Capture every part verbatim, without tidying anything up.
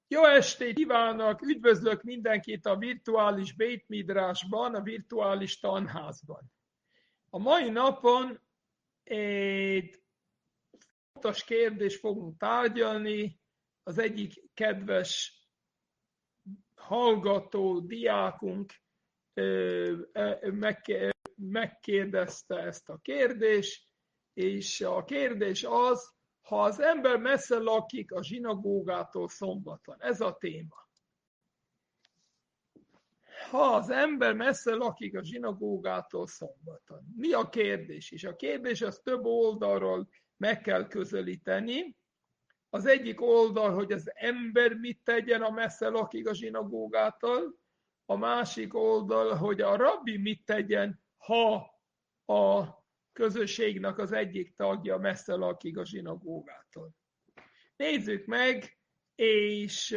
Jó estét kívánok! Üdvözlök mindenkit a virtuális Beit Midrashban, a virtuális tanházban. A mai napon egy fontos kérdést fogunk tárgyalni. Az egyik kedves hallgató, diákunk megkérdezte ezt a kérdést, és a kérdés az, ha az ember messze lakik a zsinagógától szombaton. Ez a téma. Ha az ember messze lakik a zsinagógától szombaton. Mi a kérdés? És a kérdés az több oldalról meg kell közelíteni. Az egyik oldal, hogy az ember mit tegyen, a messze lakik a zsinagógától. A másik oldal, hogy a rabbi mit tegyen, ha a közösségnek az egyik tagja messze lakik a zsinagógától. Nézzük meg, és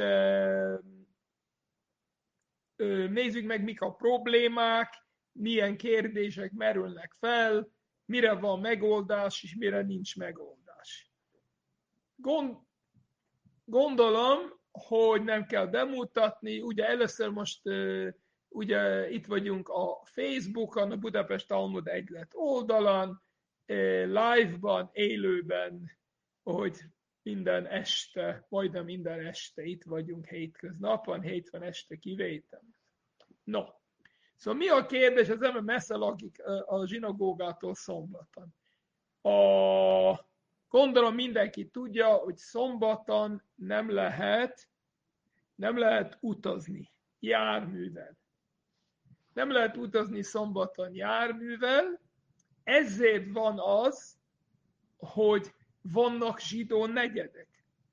nézzük meg, mik a problémák, milyen kérdések merülnek fel, mire van megoldás, és mire nincs megoldás. Gond, gondolom, hogy nem kell bemutatni, ugye először most ugye itt vagyunk a Facebookon, a Budapest Talmud Egylet oldalon, live-ban, élőben, hogy minden este, majdnem minden este itt vagyunk hétköznapon, hétfőn este kivétel. No, szóval mi a kérdés, az ember messze lakik a zsinagógától szombaton. A, gondolom mindenki tudja, hogy szombaton nem lehet, nem lehet utazni járművel. Nem lehet utazni szombaton járművel, ezért van az, hogy vannak zsidó negyedek.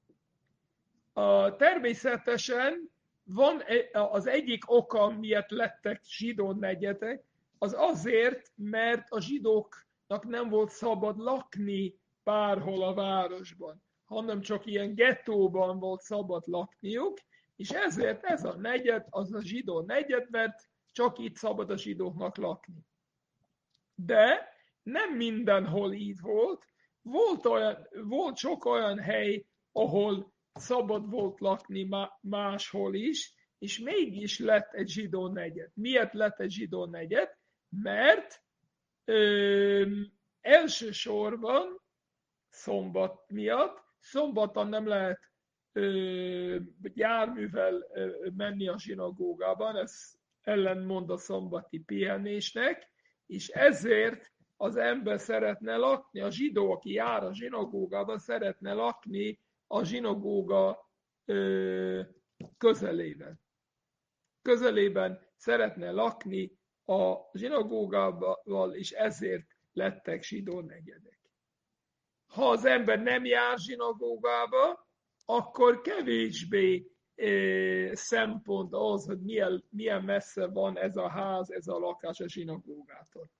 A, természetesen van az egyik oka, miért lettek zsidó negyedek, az azért, mert a zsidóknak nem volt szabad lakni bárhol a városban, hanem csak ilyen gettóban volt szabad lakniuk, és ezért ez a negyed, az a zsidó negyed, mert csak itt szabad a zsidóknak lakni. De nem mindenhol így volt. Volt, olyan, volt sok olyan hely, ahol szabad volt lakni máshol is, és mégis lett egy zsidó negyed. Miért lett egy zsidó negyed? Mert ö, elsősorban szombat miatt, szombaton nem lehet ö, járművel ö, menni a zsinagógában, ez ellentmond a szombati pihenésnek, és ezért az ember szeretne lakni, a zsidó, aki jár a zsinagógában, szeretne lakni a zsinagóga ö, közelében. Közelében szeretne lakni a zsinagógával, és ezért lettek zsidó negyedek. Ha az ember nem jár zsinagógába, akkor kevésbé ö, szempont az, hogy milyen, milyen messze van ez a ház, ez a lakás a zsinagógától.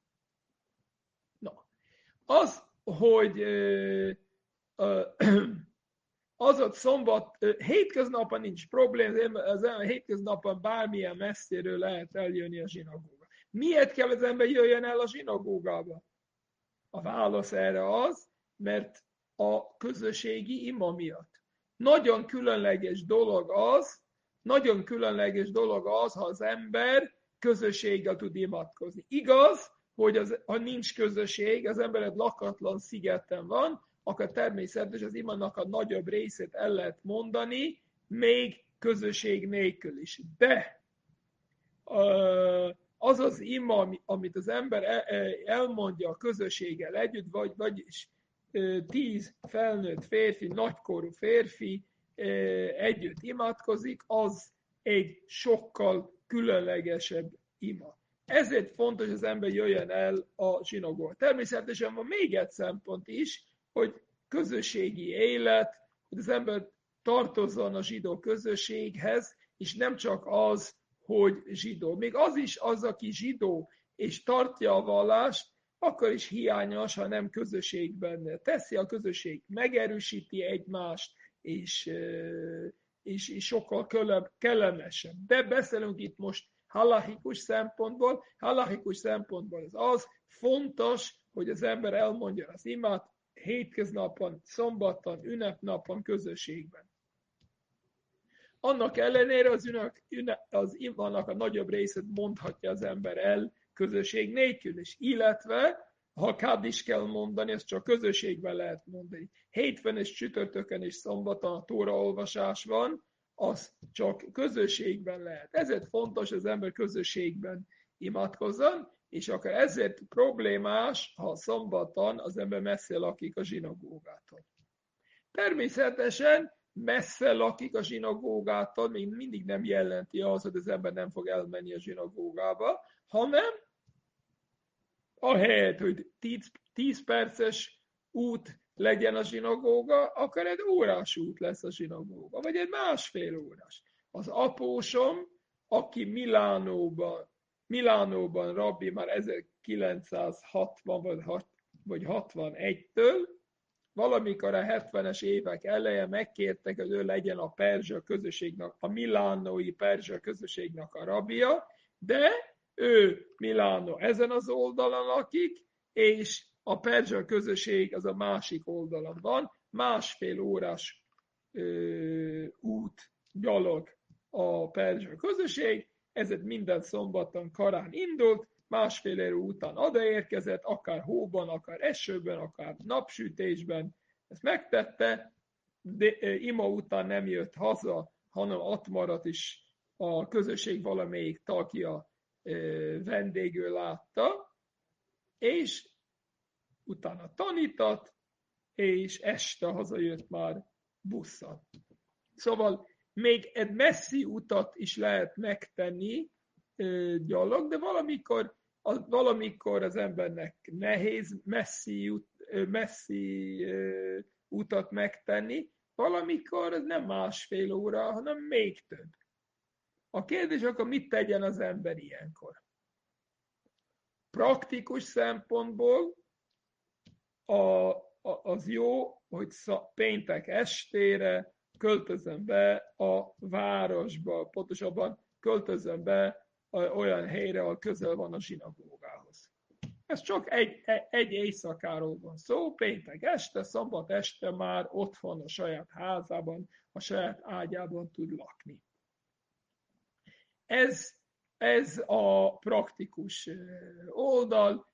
Na, az, hogy ö, ö, az ott szombat, hétköznapon nincs probléma, az hétköznapon bármilyen messziről lehet eljönni a zsinagógába. Miért kell az ember jöjjön el a zsinagógába? A válasz erre az, mert a közösségi ima miatt. Nagyon különleges dolog az, nagyon különleges dolog az, ha az ember közösséggel tud imádkozni. Igaz, hogy az, ha nincs közösség, az ember egy lakatlan szigeten van, akkor természetesen az imának a nagyobb részét el lehet mondani, még közösség nélkül is. De az az ima, amit az ember elmondja a közösséggel együtt, vagy, vagyis tíz felnőtt férfi, nagykorú férfi együtt imádkozik, az egy sokkal különlegesebb ima. Ezért fontos, hogy az ember jöjjön el a zsinagógába. Természetesen van még egy szempont is, hogy közösségi élet, hogy az ember tartozzon a zsidó közösséghez, és nem csak az, hogy zsidó. Még az is az, aki zsidó, és tartja a vallást, akkor is hiányos, ha nem közösségben teszi, a közösség megerősíti egymást, és, és, és sokkal kellemesebb. De beszélünk itt most halachikus szempontból. Halachikus szempontból az az fontos, hogy az ember elmondja az imát hétköznapon, szombaton, ünnepnapon, közösségben. Annak ellenére az, ünök, ünök, az imának a nagyobb részét mondhatja az ember el közösség nélkül is, illetve ha kád is kell mondani, ezt csak közösségben lehet mondani. Hétfőn és csütörtökön és szombaton a tóraolvasás van, az csak közösségben lehet. Ezért fontos, hogy az ember közösségben imádkozzon, és akár ezért problémás, ha szombaton az ember messze lakik a zsinagógától. Természetesen messze lakik a zsinagógától, még mindig nem jelenti az, hogy az ember nem fog elmenni a zsinagógába, hanem ahelyett, hogy tíz perces út legyen a zsinagóga, akkor egy órás út lesz a zsinagóga, vagy egy másfél órás. Az apósom, aki Milánóban, Milánóban rabbi már ezerkilencszázhatvan vagy hatvanegytől, valamikor a hetvenes évek eleje megkértek, hogy ő legyen a perzsa közösségnek, a milánói perzsa közösségnek a rabia, de ő Milánó ezen az oldalon lakik, és a perzsa közösség az a másik oldalon van, másfél órás ö, út gyalog a perzsa közösség, ezért minden szombaton korán indult, másfél év után odaérkezett, akár hóban, akár esőben, akár napsütésben, ezt megtette, de ima után nem jött haza, hanem ott maradt is a közösség valamelyik tagja vendégül látta, és utána tanított, és este hazajött már busszal. Szóval még egy messzi utat is lehet megtenni gyalog, de valamikor az, valamikor az embernek nehéz messzi, út, messzi utat megtenni, valamikor ez nem másfél óra, hanem még több. A kérdés akkor mit tegyen az ember ilyenkor? Praktikus szempontból a, a, az jó, hogy péntek estére költözön be a városba, pontosabban költözön be olyan helyre, ahol közel van a zsinagógához. Ez csak egy, egy éjszakáról van szó, péntek este, szombat este már otthon a saját házában, a saját ágyában tud lakni. Ez, ez a praktikus oldal.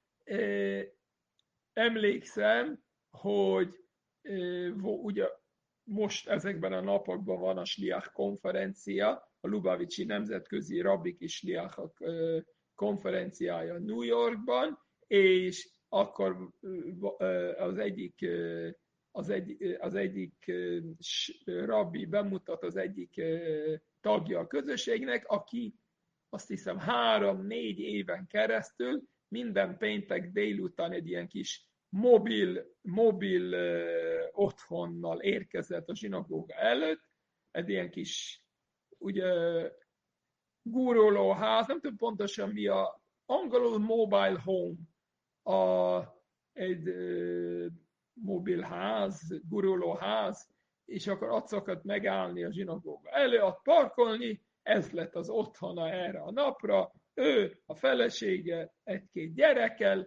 Emlékszem, hogy ugye most ezekben a napokban van a Sliach konferencia, a Lubavicsi Nemzetközi Rabbik és Sliachok konferenciája New Yorkban, és akkor az egyik, az egy, az egyik rabbi bemutat az egyik tagja a közösségnek, aki azt hiszem három-négy éven keresztül minden péntek délután egy ilyen kis mobil, mobil otthonnal érkezett a zsinagóga előtt, egy ilyen kis ugye gurulóház, nem tudom pontosan mi a angolul mobile home, a, egy uh, mobilház, gurulóház, és akkor ott szokott megállni a zsinagóga elő, ott parkolni, ez lett az otthona erre a napra, ő, a felesége, egy-két gyerekkel,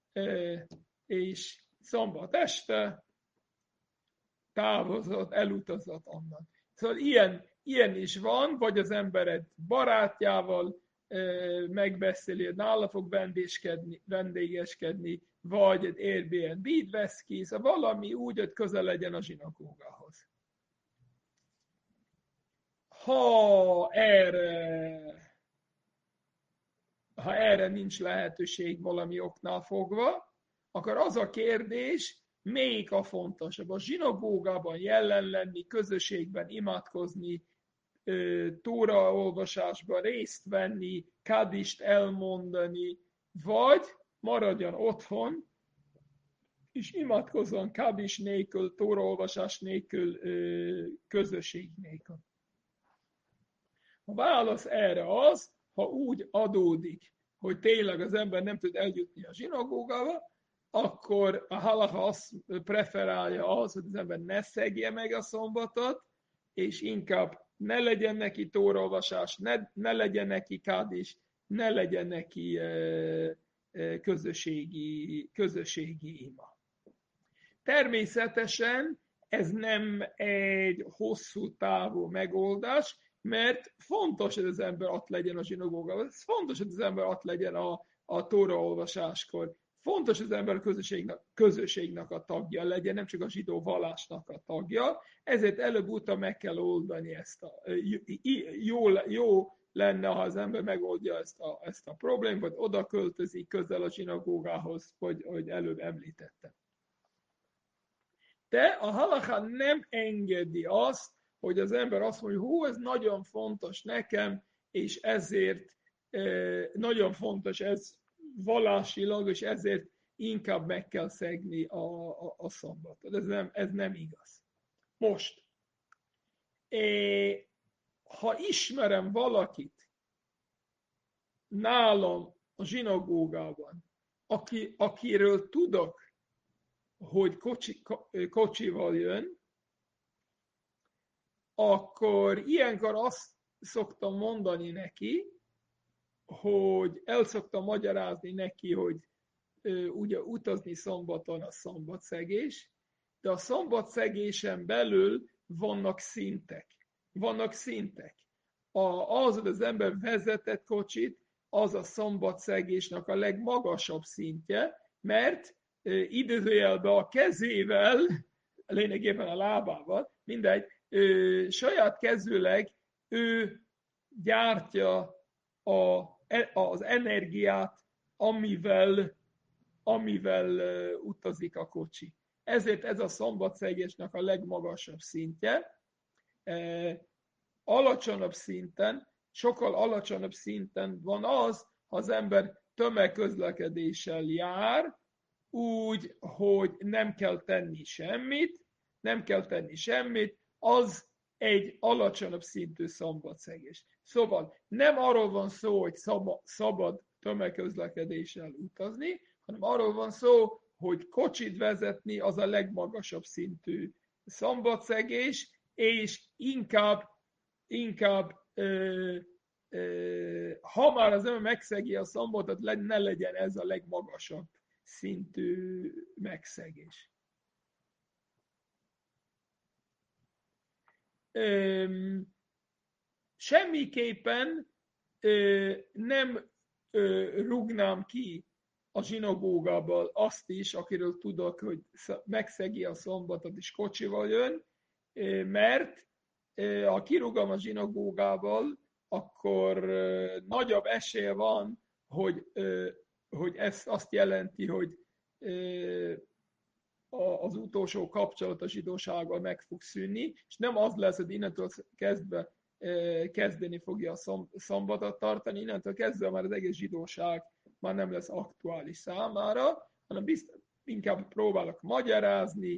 és szombat este távozott, elutazott onnan. Szóval ilyen, ilyen is van, vagy az ember egy barátjával megbeszéli, hogy nála fog vendégeskedni, vagy egy Airbnb-t vesz ki, szóval valami úgy, hogy közel legyen a zsinagógához. Ha erre, ha erre nincs lehetőség valami oknál fogva, akkor az a kérdés, melyik a fontosabb? A zsinagógában jelen lenni, közösségben imádkozni, tóra olvasásban részt venni, kadist elmondani, vagy maradjon otthon, és imádkozzon kadis nélkül, tóra olvasás nélkül, közösség nélkül. A válasz erre az, ha úgy adódik, hogy tényleg az ember nem tud eljutni a zsinagógába, akkor a halacha azt preferálja az, hogy az ember ne szegje meg a szombatot, és inkább ne legyen neki tóraolvasás, ne, ne legyen neki kádis, ne legyen neki e, e, közösségi, közösségi ima. Természetesen ez nem egy hosszú távú megoldás, mert fontos, hogy az ember ott legyen a zsinagógában, fontos, hogy az ember ott legyen a, a Tóra olvasáskor, fontos, hogy az ember a közösségnek, közösségnek a tagja legyen, nem csak a zsidó vallásnak a tagja, ezért előbb-utóbb meg kell oldani ezt a, jó, jó lenne, ha az ember megoldja ezt a, ezt a problémát, vagy oda költözik közel a zsinagógához, hogy, hogy előbb említettem. De a halaká nem engedi azt, hogy az ember azt mondja, hú, ez nagyon fontos nekem, és ezért eh, nagyon fontos ez vallásilag, és ezért inkább meg kell szegni a, a, a szombatot. Ez nem, ez nem igaz. Most, eh, ha ismerem valakit nálam a zsinagógában, aki, akiről tudok, hogy kocsi, kocsival jön, akkor ilyenkor azt szoktam mondani neki, hogy el szoktam magyarázni neki, hogy ugye utazni szombaton a szombatszegés, de a szombatszegésen belül vannak szintek. Vannak szintek. A, az, hogy az ember vezetett kocsit, az a szombatszegésnek a legmagasabb szintje, mert idézőjelben a kezével, lényegében a lábával, mindegy, ő, saját kezűleg ő gyártja a, az energiát, amivel, amivel uh, utazik a kocsi. Ezért ez a szombatszegésnek a legmagasabb szintje. E, alacsonyabb szinten, sokkal alacsonyabb szinten van az, ha az ember tömegközlekedéssel jár, úgy, hogy nem kell tenni semmit, nem kell tenni semmit, az egy alacsonyabb szintű szombatszegés. Szóval nem arról van szó, hogy szabad tömegközlekedéssel utazni, hanem arról van szó, hogy kocsit vezetni az a legmagasabb szintű szombatszegés, és inkább, inkább ö, ö, ha már az ember megszegi a szombatot, ne legyen ez a legmagasabb szintű megszegés. Öm, semmiképpen ö, nem ö, rúgnám ki a zsinagógából azt is, akiről tudok, hogy megszegi a szombatot és kocsival jön, ö, mert ö, ha kirúgom a zsinagógából, akkor ö, nagyobb esélye van, hogy, ö, hogy ez azt jelenti, hogy ö, az utolsó kapcsolat a zsidósággal meg fog szűnni, és nem az lesz, hogy innentől kezdve kezdeni fogja a szombatot tartani, innentől kezdve már az egész zsidóság már nem lesz aktuális számára, hanem biztos, inkább próbálok magyarázni,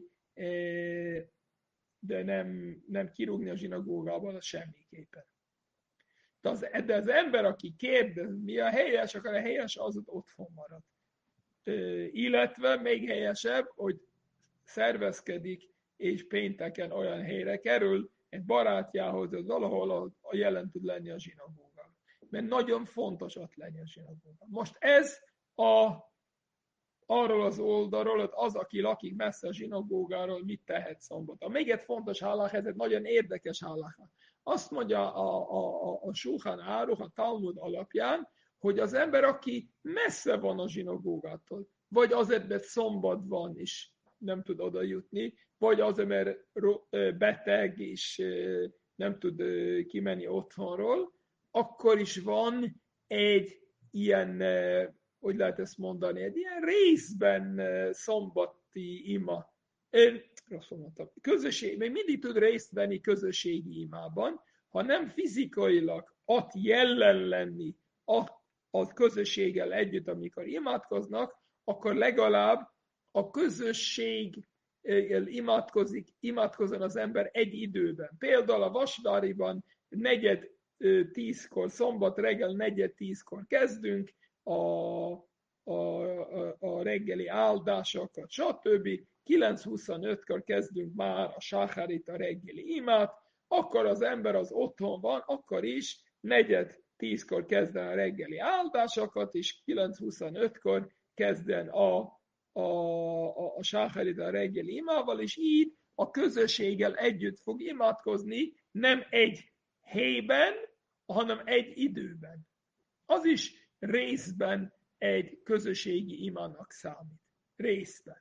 de nem, nem kirúgni a zsinagógában, az semmiképpen. De az, de az ember, aki kérdez, mi a helyes, akkor a helyes az ott otthon marad. Illetve még helyesebb, hogy szervezkedik, és pénteken olyan helyre kerül, egy barátjához, az valahol a jelen tud lenni a zsinagógában. Mert nagyon fontos ott lenni a zsinagógában. Most ez a, arról az oldalról, az, aki lakik messze a zsinagógáról, mit tehet szombaton. Még egy fontos hálák, ez egy nagyon érdekes hálák. Azt mondja a, a, a, a Sulchan Aruch, a Talmud alapján, hogy az ember, aki messze van a zsinagógától, vagy azért, mert szombat van, és nem tud oda jutni, vagy azért, mert beteg, és nem tud kimenni otthonról, akkor is van egy ilyen, hogy lehet ezt mondani, egy ilyen részben szombati ima. Én rosszul mondtam. Közösség, még mindig tud részt venni közösségi imában, ha nem fizikailag ott jelen lenni a, a közösséggel együtt, amikor imádkoznak, akkor legalább a közösség imádkozik, imádkozon az ember egy időben. Például a vasváriban negyed tízkor, szombat reggel negyed tízkor kezdünk a, a, a, a reggeli áldásokat, stb. kilenc huszonötkor kezdünk már a sáhárit, a reggeli imát, akkor az ember az otthon van, akkor is negyed tízkor kezden a reggeli áldásokat, és kilenc huszonötkor kezden a a, a, a sáhárit a reggeli imával, és így a közösséggel együtt fog imádkozni, nem egy helyben, hanem egy időben. Az is részben egy közösségi imának számít. Részben.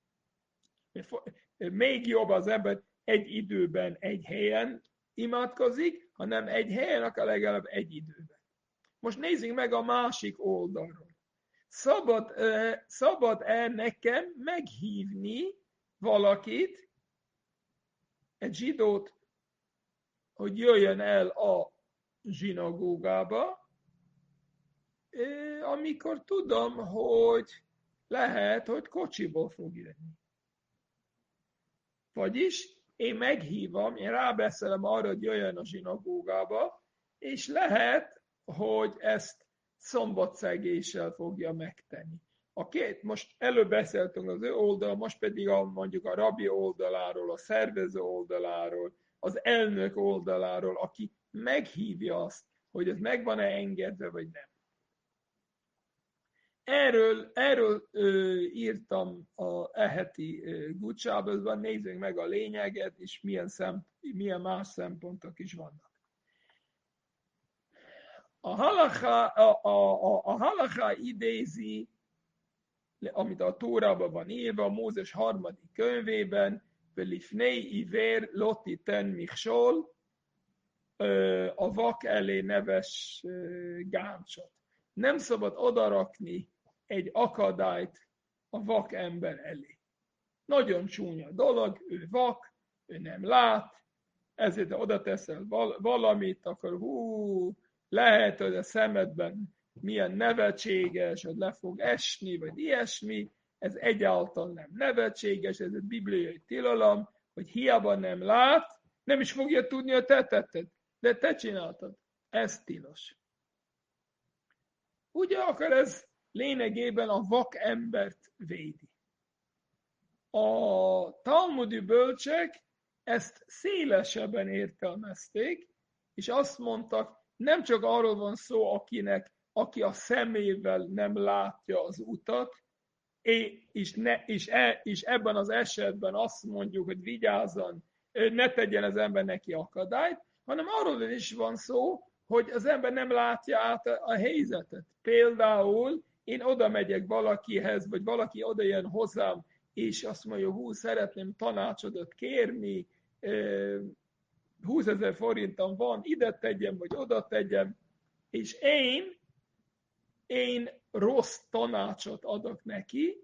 Még jobb az ember egy időben, egy helyen imádkozik, hanem egy helyen, akár legalább egy időben. Most nézzük meg a másik oldalról. Szabad, szabad-e nekem meghívni valakit, egy zsidót, hogy jöjjön el a zsinagógába, amikor tudom, hogy lehet, hogy kocsiból fog jönni. Vagyis én meghívom, én rábeszélem arra, hogy jöjjön a zsinagógába, és lehet, hogy ezt szombatszegéssel fogja megtenni. A két, most előbb beszéltünk az ő oldal, most pedig a, mondjuk a rabbi oldaláról, a szervező oldaláról, az elnök oldaláról, aki meghívja azt, hogy ez meg van-e engedve, vagy nem. Erről, erről ö, írtam a eheti Gutsábözben, nézzük meg a lényeget, és milyen, szem, milyen más szempontok is vannak. A halacha, a, a, a, a halacha idézi, amit a Tórában van írva, Mózes harmadik könyvében, Velifnei iver loti ten michsol, a vak elé neves gáncsot. Nem szabad odarakni egy akadályt a vak ember elé. Nagyon csúnya dolog, ő vak, ő nem lát, ezért oda teszel valamit, akkor hú, lehet, hogy a szemedben milyen nevetséges, hogy le fog esni, vagy ilyesmi, ez egyáltalán nem nevetséges, ez egy bibliai tilalom, hogy hiába nem lát, nem is fogja tudni, hogy te tetted, de te csináltad. Ez tilos. Ugye akkor ez lényegében a vak embert védi. A talmudi bölcsek ezt szélesebben értelmezték, és azt mondtak, nem csak arról van szó, akinek, aki a szemével nem látja az utat, és, ne, és, e, és ebben az esetben azt mondjuk, hogy vigyázzon, ne tegyen az ember neki akadályt, hanem arról is van szó, hogy az ember nem látja át a helyzetet. Például én oda megyek valakihez, vagy valaki oda jön hozzám, és azt mondja, hú, szeretném tanácsodat kérni, húszezer forintom van, ide tegyem, vagy oda tegyem, és én, én rossz tanácsot adok neki.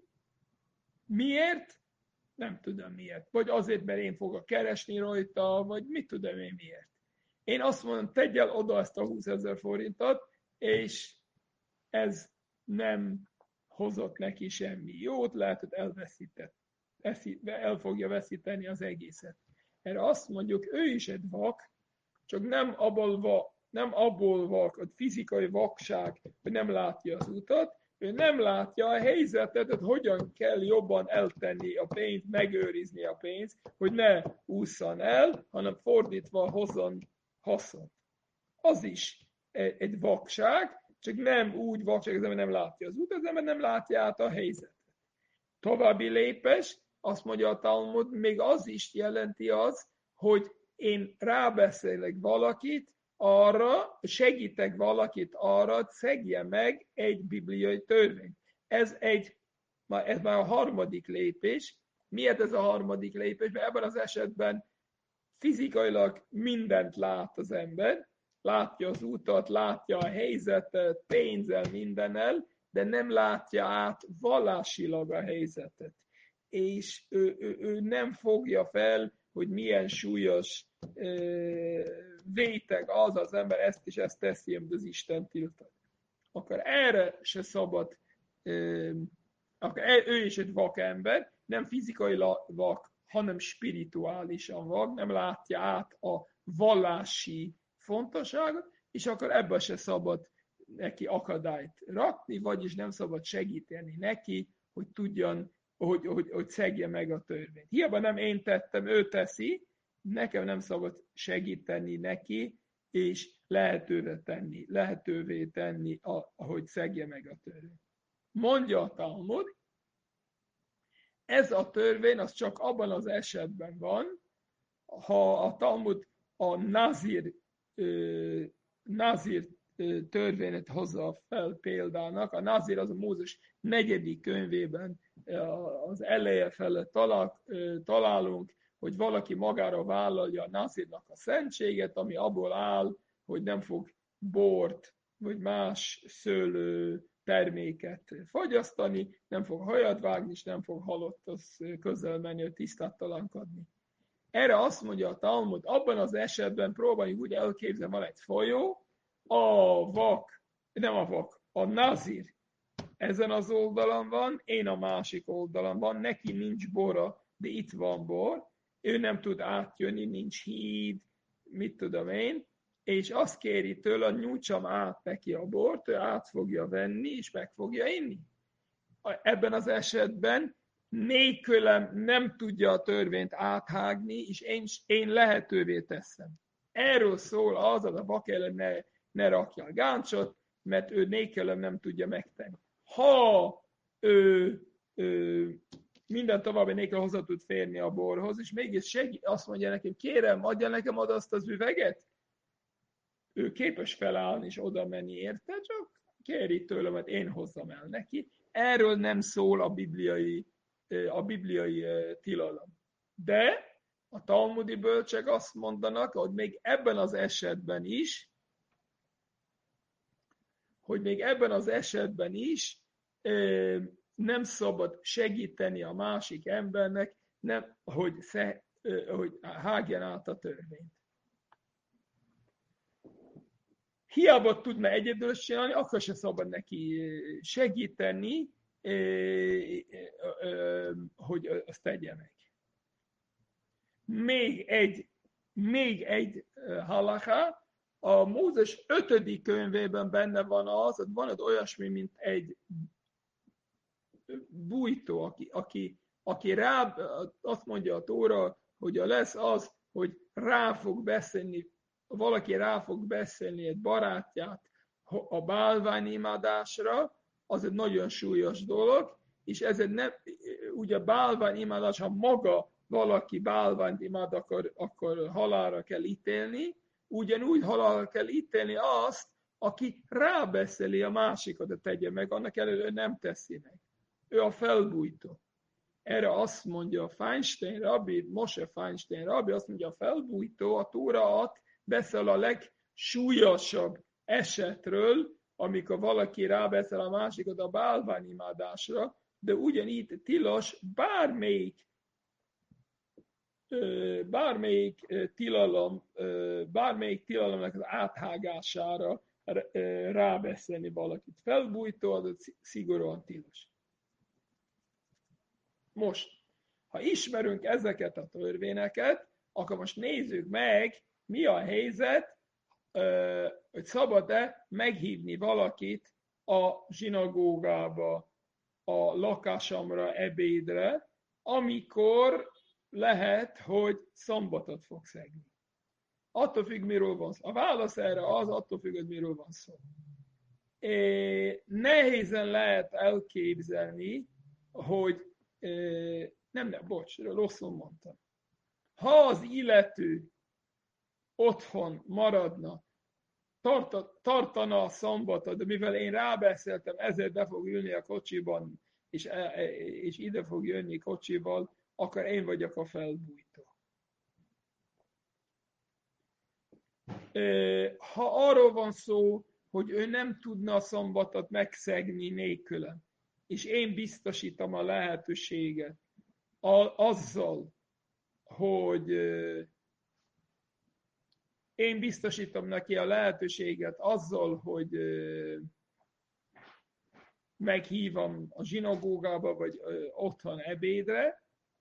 Miért? Nem tudom miért. Vagy azért, mert én fogok keresni rajta, vagy mit tudom én miért. Én azt mondom, tegyél oda ezt a húszezer forintot, és ez nem hozott neki semmi jót, lehet, hogy elveszített, el fogja veszíteni az egészet. Erre azt mondjuk, ő is egy vak, csak nem abból, va, nem abból vak, hogy fizikai vakság, hogy nem látja az utat, ő nem látja a helyzetet, hogy hogyan kell jobban eltenni a pénzt, megőrizni a pénzt, hogy ne ússzan el, hanem fordítva hozzon haszont. Az is egy vakság, csak nem úgy vakság, az ember nem látja az utat, az ember nem látja át a helyzetet. További lépés, azt mondja a Talmud, még az is jelenti az, hogy én rábeszélek valakit arra, segítek valakit arra, hogy szegje meg egy bibliai törvényt. Ez, egy, ez már a harmadik lépés. Miért ez a harmadik lépés? Mert ebben az esetben fizikailag mindent lát az ember, látja az utat, látja a helyzetet, pénzzel, mindennel, de nem látja át vallásilag a helyzetet. És ő, ő, ő nem fogja fel, hogy milyen súlyos euh, véteg az az ember, ezt is ezt teszi, amit az Isten tiltott. Akkor erre se szabad, euh, akkor ő is egy vak ember, nem fizikailag vak, hanem spirituálisan vak, nem látja át a vallási fontosságot, és akkor ebben se szabad neki akadályt rakni, vagyis nem szabad segíteni neki, hogy tudjon, hogy, hogy, hogy szegje meg a törvényt. Hiába nem én tettem, ő teszi, nekem nem szabad segíteni neki, és lehetővé tenni, lehetővé tenni, ahogy szegje meg a törvényt. Mondja a Talmud, ez a törvény az csak abban az esetben van, ha a Talmud a nazir Nazir törvényt hozza fel példának. A Nazir az a Mózes negyedik könyvében az eleje felett talál, találunk, hogy valaki magára vállalja a Nazirnak a szentséget, ami abból áll, hogy nem fog bort vagy más szőlő terméket fogyasztani, nem fog hajat vágni, és nem fog halotthoz közel menni, hogy tisztátalankodni. Erre azt mondja a Talmud, abban az esetben próbáljuk úgy elképzelni, van egy folyó, a vak, nem a vak, a nazir ezen az oldalon van, én a másik oldalon van, neki nincs bora, de itt van bor, ő nem tud átjönni, nincs híd, mit tudom én, és azt kéri tőle, nyújtsam át neki a bort, ő át fogja venni, és meg fogja inni. Ebben az esetben nélkülem nem tudja a törvényt áthágni, és én, én lehetővé teszem. Erről szól az, az a vak ellen ne, ne rakja a gáncsot, mert ő nélkülem nem tudja megtenni. Ha ő, ő minden további nélkül hozzá tud férni a borhoz, és mégis segít, azt mondja nekem, kérem, adja nekem oda azt az üveget, ő képes felállni és oda menni érte, csak kéri tőlem, mert én hozzam el neki. Erről nem szól a bibliai, a bibliai tilalom. De a talmudi bölcsek azt mondanak, hogy még ebben az esetben is, hogy még ebben az esetben is nem szabad segíteni a másik embernek, nem, hogy, sze, hogy hágjen át a törvényt. Hiába tudna egyedül csinálni, akkor se szabad neki segíteni, hogy azt tegye meg. Még egy, még egy halaká, a Mózes ötödik könyvében benne van az, hogy van egy olyasmi, mint egy bújtó, aki, aki, aki rá, azt mondja a Tóra, hogy lesz az, hogy rá fog beszélni, valaki rá fog beszélni egy barátját a bálványimádásra, az egy nagyon súlyos dolog, és ez egy nem, ugye bálványimádás, ha maga valaki bálványt imád, akkor, akkor halálra kell ítélni, ugyanúgy halálra kell ítélni azt, aki rábeszéli a másikat, hogy tegye meg, annak ellenére nem teszi meg. Ő a felbújtó. Erre azt mondja a Feinstein rabbi, Moshe Feinstein rabbi, azt mondja, a felbújtó, a Tóra beszél a legsúlyosabb esetről, amikor valaki rábeszél a másikat a bálványimádásra, de ugyanígy tilos bármelyik bármelyik tilalom, bármelyik tilalomnak az áthágására rábeszélni valakit. Felbújtó, az szigorúan tilos. Most, ha ismerünk ezeket a törvényeket, akkor most nézzük meg, mi a helyzet, hogy szabad-e meghívni valakit a zsinagógába, a lakásomra, ebédre, amikor lehet, hogy szombatot fog szegni. Attól függ, miről van szó. A válasz erre az, attól függ, hogy miről van szó. É, nehézen lehet elképzelni, hogy é, nem, nem, bocs, rosszul mondtam. Ha az illető otthon maradna, tarta, tartana a szombatot, de mivel én rábeszéltem, ezért be fog ülni a kocsiban, és, és ide fog jönni kocsival, akkor én vagyok a felbújtó. Ha arról van szó, hogy ő nem tudna a szombatot megszegni nélkülem, és én biztosítom a lehetőséget azzal, hogy én biztosítom neki a lehetőséget azzal, hogy meghívom a zsinagógába, vagy otthon ebédre,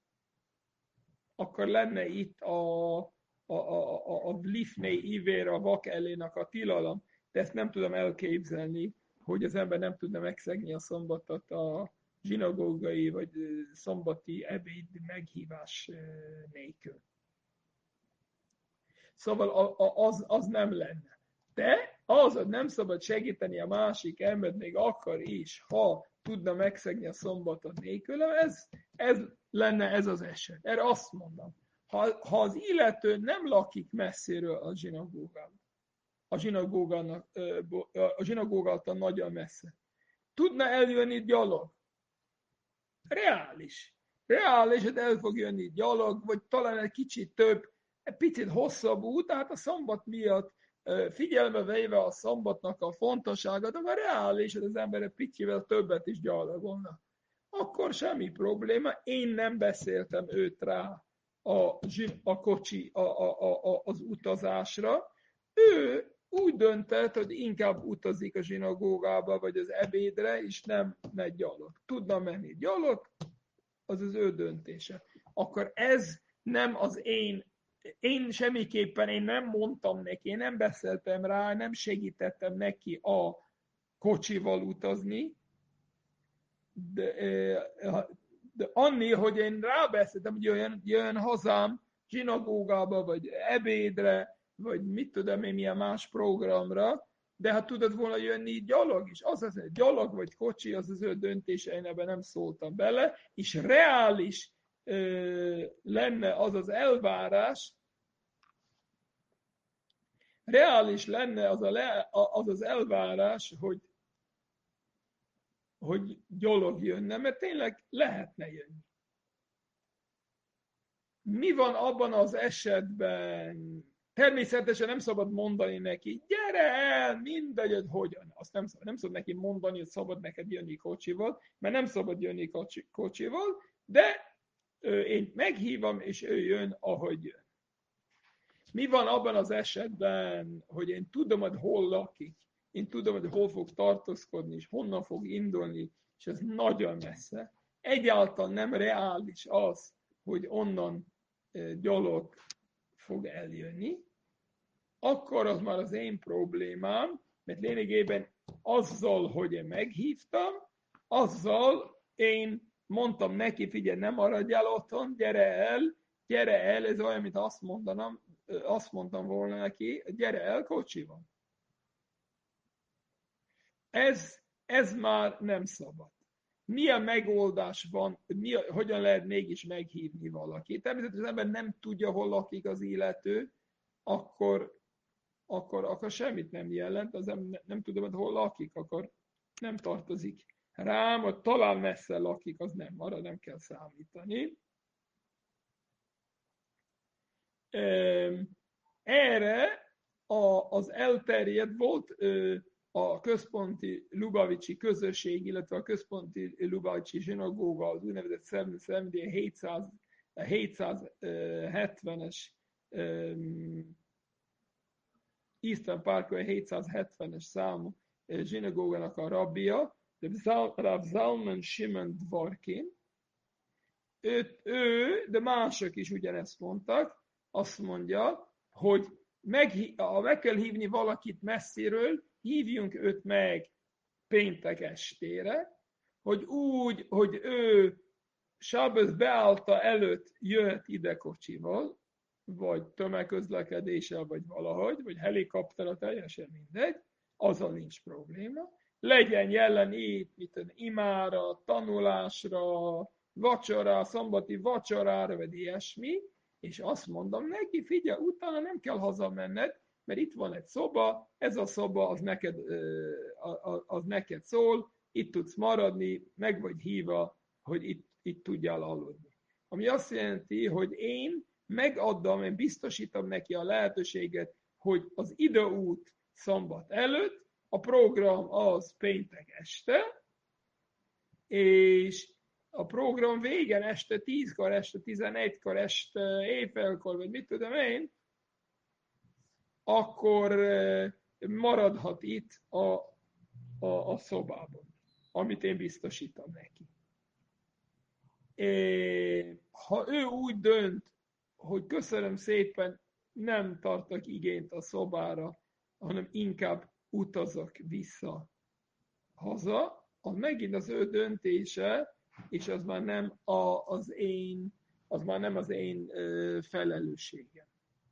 akkor lenne itt a, a, a, a, a lifnei ivér, a vak elének a tilalom, de ezt nem tudom elképzelni, hogy az ember nem tudna megszegni a szombatot a zsinagógai vagy szombati ebéd meghívás nélkül. Szóval az, az nem lenne. De az, hogy nem szabad segíteni a másik embert még akkor is, ha tudna megszegni a szombatot nélkülem, ez, ez lenne ez az eset. Erre azt mondom. Ha, ha az illető nem lakik messziről a zsinagógában, a zsinagógának, a zsinagógától nagyon messze. Tudna eljönni gyalog? Reális. Reális, hogy el fog jönni gyalog, vagy talán egy kicsit több, egy picit hosszabb út, tehát a szombat miatt figyelme véve a szombatnak a fontosságát, de reális, hogy az emberek picit többet is gyalogolnak. Akkor semmi probléma, én nem beszéltem őt rá a, a kocsi, a, a, a, az utazásra. Ő úgy döntött, hogy inkább utazik a zsinagógába, vagy az ebédre, és nem megy gyalog. Tudna menni gyalog, az az ő döntése. Akkor ez nem az én, én semmiképpen én nem mondtam neki, én nem beszéltem rá, nem segítettem neki a kocsival utazni, de, de annyi, hogy én rábeszéltem, hogy jöjjön, jöjjön hazám zsinagógába, vagy ebédre, vagy mit tudom én, milyen más programra, de hát tudod volna jönni gyalog is. Az az, hogy gyalog vagy kocsi, az az ő döntése, én ebben nem szóltam bele, és reális ö, lenne az az elvárás, reális lenne az, a le, az az elvárás, hogy hogy gyalog jönne, mert tényleg lehetne jönni. Mi van abban az esetben? Természetesen nem szabad mondani neki, gyere el, mindegy, hogy hogyan. Azt nem szabad, nem szabad neki mondani, hogy szabad neked jönni kocsival, mert nem szabad jönni kocsi, kocsival, de ő, én meghívom, és ő jön, ahogy jön. Mi van abban az esetben, hogy én tudom, hogy hol lakik, én tudom, hogy hol fog tartózkodni, és honnan fog indulni, és ez nagyon messze. Egyáltalán nem reális az, hogy onnan gyalog fog eljönni, akkor az már az én problémám, mert lényegében azzal, hogy én meghívtam, azzal én mondtam neki, figyelj, nem maradjál otthon, gyere el, gyere el, ez olyan, mint azt mondanám, azt mondtam volna neki, gyere el kocsival. Ez, ez már nem szabad. Milyen megoldás van, mi, hogyan lehet mégis meghívni valakit? Természetesen az ember nem tudja, hol lakik az illető, akkor, akkor, akkor semmit nem jelent, az ember nem tudom, hogy hol lakik, akkor nem tartozik rám, hogy talán messze lakik, az nem, arra nem kell számítani. Erre a, az elterjedt volt a központi Lubavicsi közösség, illetve a központi Lubavicsi zsinagóga, az úgynevezett hétszázhetvenes Eastern Parkway hétszázhetvenes számú zsinagógának a rabbia, Rav Zalman Shimon Dvorkin. Ő, ő, de mások is ugyanezt mondtak, azt mondja, hogy meg, ha meg kell hívni valakit messziről, hívjunk őt meg péntek estére, hogy úgy, hogy ő Sábez beállta előtt jöhet ide kocsival, vagy tömegközlekedéssel, vagy valahogy, vagy helikopterra, teljesen mindegy, azzal nincs probléma. Legyen jelen itt, mit tudom, imára, tanulásra, vacsora, szombati vacsorára, vagy ilyesmi, és azt mondom neki, figyelj, utána nem kell hazamenned, mert itt van egy szoba, ez a szoba az neked, az neked szól, itt tudsz maradni, meg vagy hívva, hogy itt, itt tudjál aludni. Ami azt jelenti, hogy én megadom, én biztosítom neki a lehetőséget, hogy az ideút szombat előtt, a program az péntek este, és a program végen este tízkor, este tizenegykor, este éjfélkor, vagy mit tudom én, akkor maradhat itt a, a, a szobában, amit én biztosítom neki. É, ha ő úgy dönt, hogy köszönöm szépen, nem tartok igényt a szobára, hanem inkább utazok vissza haza, az megint az ő döntése, és az már nem a, az én, az már nem az én ö, felelősségem.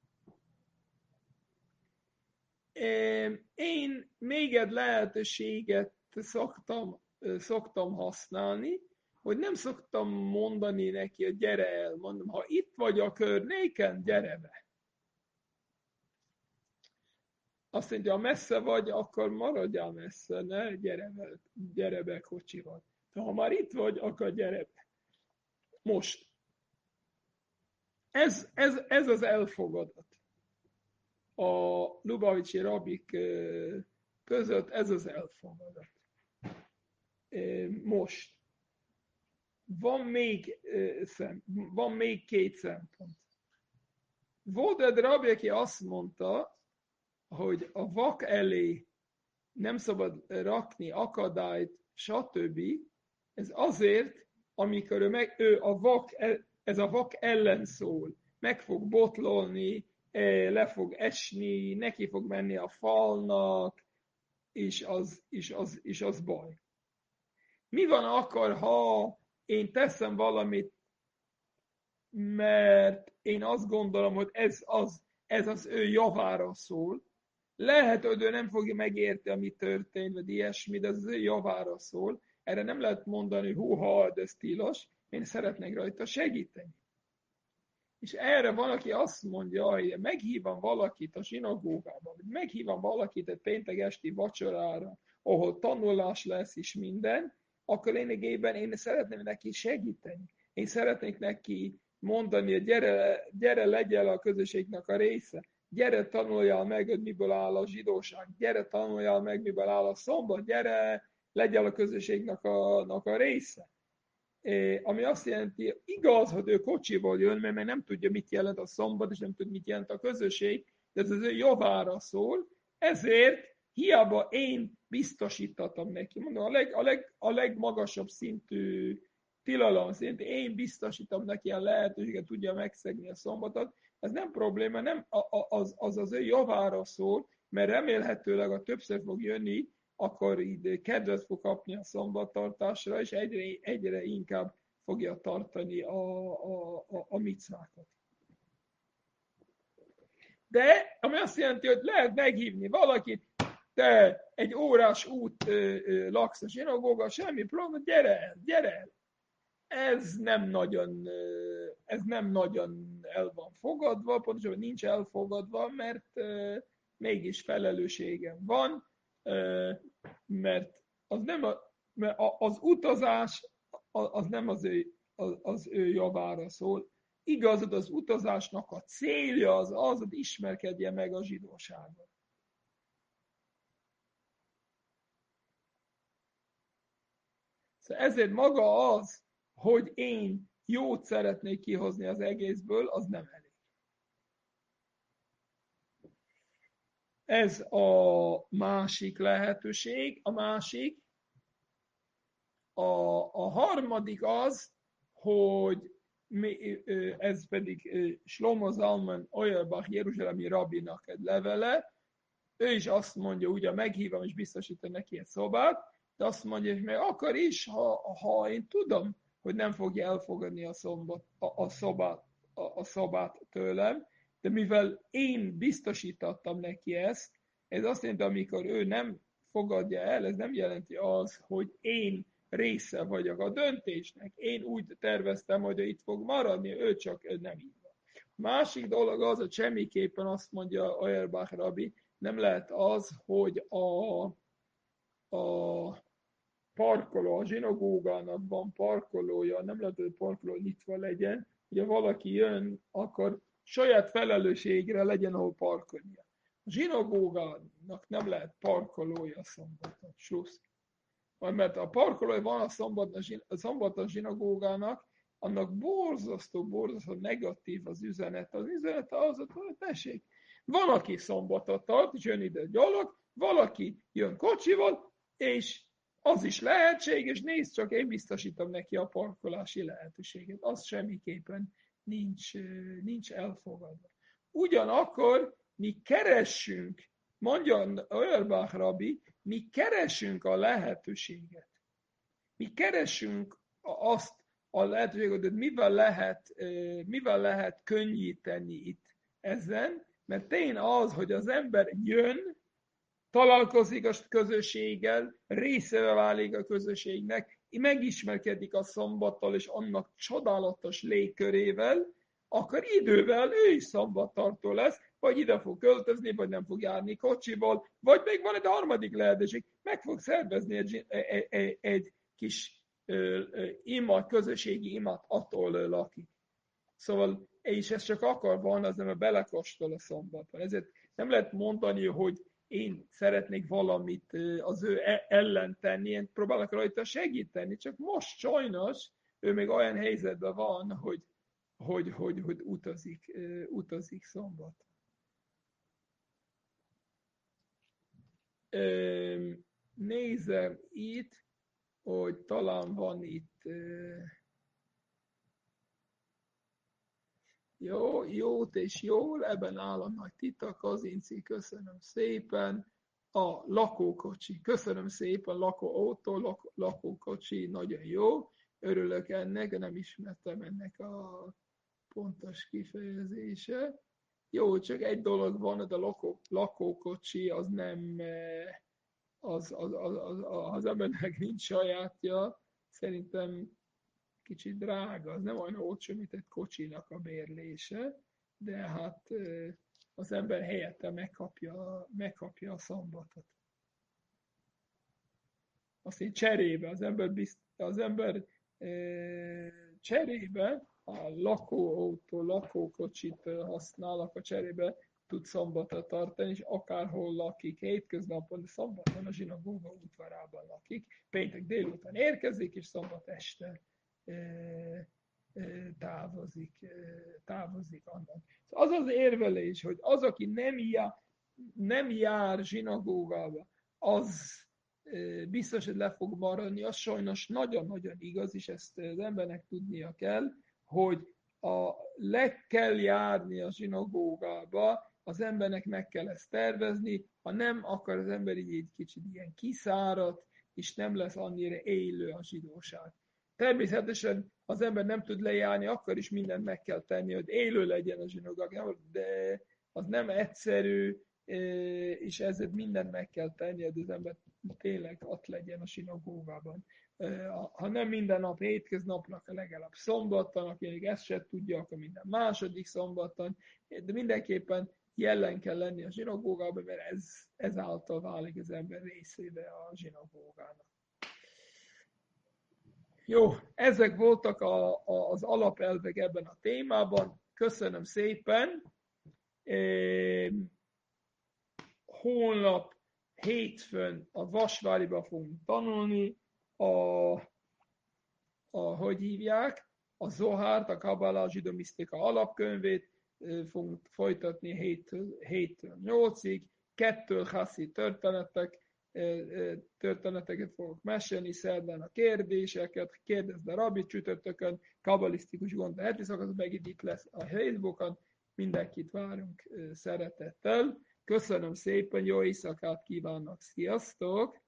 Én még egy lehetőséget szoktam, szoktam használni, hogy nem szoktam mondani neki, hogy gyere el, mondom, ha itt vagy a környéken, gyere be. azt mondja, ha messze vagy, akkor maradjál messze, ne gyere, gyere be kocsival. De ha már itt vagy, akkor gyere be. Most. Ez, ez, ez az elfogadat. A Lubavicsi rabik között ez az elfogadat. Most. Van még, van még két szempont. Volt egy rabbi, aki azt mondta, hogy a vak elé nem szabad rakni akadályt, stb. Ez azért, amikor ő, meg, ő a vak, ez a vak ellen szól. Meg fog botlolni, le fog esni, neki fog menni a falnak, és az, és az, és az baj. Mi van akkor, ha én teszem valamit, mert én azt gondolom, hogy ez az, ez az ő javára szól. Lehet, hogy ő nem fogja megérteni, ami történt, vagy ilyesmi, de ez az ő javára szól. Erre nem lehet mondani, hogy húha, ez tilos, én szeretnék rajta segíteni. És erre van, aki azt mondja, hogy meghívom valakit a zsinagógába, vagy meghívom valakit egy péntek esti vacsorára, ahol tanulás lesz és minden, akkor lényegében én szeretném neki segíteni. Én szeretnék neki mondani, hogy gyere, gyere legyél a közösségnek a része, gyere tanuljál meg, hogy miből áll a zsidóság, gyere tanuljál meg, miből áll a szombat, gyere legyél a közösségnek a, a része. É, ami azt jelenti, igaz, hogy ő kocsival jön, mert még nem tudja, mit jelent a szombat, és nem tudja, mit jelent a közösség, de ez az ő javára szól, ezért hiába én biztosítatom neki. Mondom, a, leg, a, leg, a legmagasabb szintű tilalom szint, én biztosítom neki a lehetőséget, tudja megszegni a szombatot, ez nem probléma, nem, az, az az ő javára szól, mert remélhetőleg a többször fog jönni, akkor így kedvet fog kapni a szombattartásra, és egyre, egyre inkább fogja tartani a, a, a, a micvákat. De, ami azt jelenti, hogy lehet meghívni valakit, te egy órás út ö, ö, laksz a zsinagóga, semmi probléma, gyere el, gyere el. Ez nem nagyon, ö, ez nem nagyon el van fogadva, pontosabban nincs elfogadva, mert ö, mégis felelősségem van, ö, mert az nem a, mert az utazás az nem az ő, az, az ő javára szól. Igazad, az utazásnak a célja az az, hogy ismerkedje meg a zsidóságot. Szóval ezért maga az, hogy én jót szeretnék kihozni az egészből, az nem elég. Ez a másik lehetőség. A másik, a, a harmadik az, hogy ez pedig Shlomo Zalman Auerbach jeruzsálemi rabbinak egy levele, ő is azt mondja, ugye meghívom és biztosítom neki egy szobát, de azt mondja, hogy meg akkor is, ha, ha én tudom, hogy nem fogja elfogadni a, szombat, a, a, szobát, a, a szobát tőlem, de mivel én biztosítottam neki ezt, ez azt jelenti, amikor ő nem fogadja el, ez nem jelenti az, hogy én része vagyok a döntésnek. Én úgy terveztem, hogy ő itt fog maradni, ő csak nem így van. Másik dolog az, hogy semmiképpen azt mondja Auerbach rabbi, nem lehet az, hogy a, a parkoló, a zsinagógának van parkolója, nem lehet, hogy a parkoló nyitva legyen, ugye valaki jön, akkor saját felelősségre legyen, ahol parkolnia. A zsinagógának nem lehet parkolója szombaton, slusz. Mert a parkolója van a szombaton, a szombaton zsinagógának, annak borzasztó, borzasztó negatív az üzenet. Az üzenet az, hogy tessék, van, aki szombatot tart, és jön ide gyalog, valaki jön kocsival, és az is lehetséges, nézd csak, én biztosítom neki a parkolási lehetőséget. Az semmiképpen nincs, nincs elfogadva. Ugyanakkor mi keressünk, mondja Auerbach rabbi, mi keresünk a lehetőséget. Mi keresünk azt a lehetőséget, hogy mivel lehet, mivel lehet könnyíteni itt ezen, mert tény az, hogy az ember jön, találkozik a közösséggel, részévé válik a közösségnek, megismerkedik a szombattal és annak csodálatos légkörével, akkor idővel ő is szombattartó lesz, vagy ide fog költözni, vagy nem fog járni kocsival, vagy még van egy harmadik lehetőség, meg fog szervezni egy, egy, egy, egy kis imat, közösségi imat, attól lakik. Szóval, és ez csak akkor van, az nem belekóstol a szombaton. Ezért nem lehet mondani, hogy én szeretnék valamit az ő ellen tenni, én próbálok rajta segíteni, csak most sajnos ő még olyan helyzetben van, hogy, hogy, hogy, hogy utazik, utazik szombaton. Nézem itt, hogy talán van itt jó, jót és jól, ebben áll a nagy titok, Kazinci, köszönöm szépen. A lakókocsi, köszönöm szépen, lakóautó, lak, lakókocsi, nagyon jó. Örülök ennek, nem ismertem ennek a pontos kifejezése. Jó, csak egy dolog van, de a lakó, lakókocsi az nem, az, az, az, az, az embernek nincs sajátja. Szerintem kicsit drága, az nem olyan olcsó, mint egy kocsinak a bérlése, de hát az ember helyette megkapja, megkapja a szombatot. Azt én cserébe, az ember, bizt, az ember e, cserébe a lakóautó, lakókocsit használnak, a cserébe tud szombatot tartani, és akárhol lakik, hétköznapon, szombaton a zsinagóga udvarában lakik, péntek délután érkezik, és szombat este távozik, távozik annak. Az az érvelés, hogy az, aki nem jár, nem jár zsinagógába, az biztos, hogy le fog maradni, az sajnos nagyon-nagyon igaz, és ezt az embernek tudnia kell, hogy a, le kell járni a zsinagógába, az embernek meg kell ezt tervezni, ha nem, akkor az ember így egy kicsit ilyen kiszáradt, és nem lesz annyira élő a zsidóság. Természetesen az ember nem tud lejárni, akkor is mindent meg kell tenni, hogy élő legyen a zsinagóga, de az nem egyszerű, és ezért mindent meg kell tenni, hogy az ember tényleg ott legyen a zsinagógában. Ha nem minden nap hétköznapnak, legalább szombaton, aki még ezt se tudja, akkor minden második szombaton, de mindenképpen jelen kell lenni a zsinagógában, mert ez, ezáltal válik az ember részébe a zsinagógának. Jó, ezek voltak a, a, az alapelvek ebben a témában. Köszönöm szépen. E, holnap hétfőn a Vasváriba fogunk tanulni a, a hogy hívják, a Zohárt, a Kabbalah, a zsidó misztika alapkönyvét e, fogunk folytatni héttől nyolcig, kettől haszi történetek, történeteket fogok mesélni, szerdán a kérdéseket, kérdezd a rabbi, csütörtökön, kabbalisztikus gond, a heti szakasz, megint itt lesz a Facebookon, mindenkit várunk szeretettel. Köszönöm szépen, jó éjszakát kívánok, sziasztok!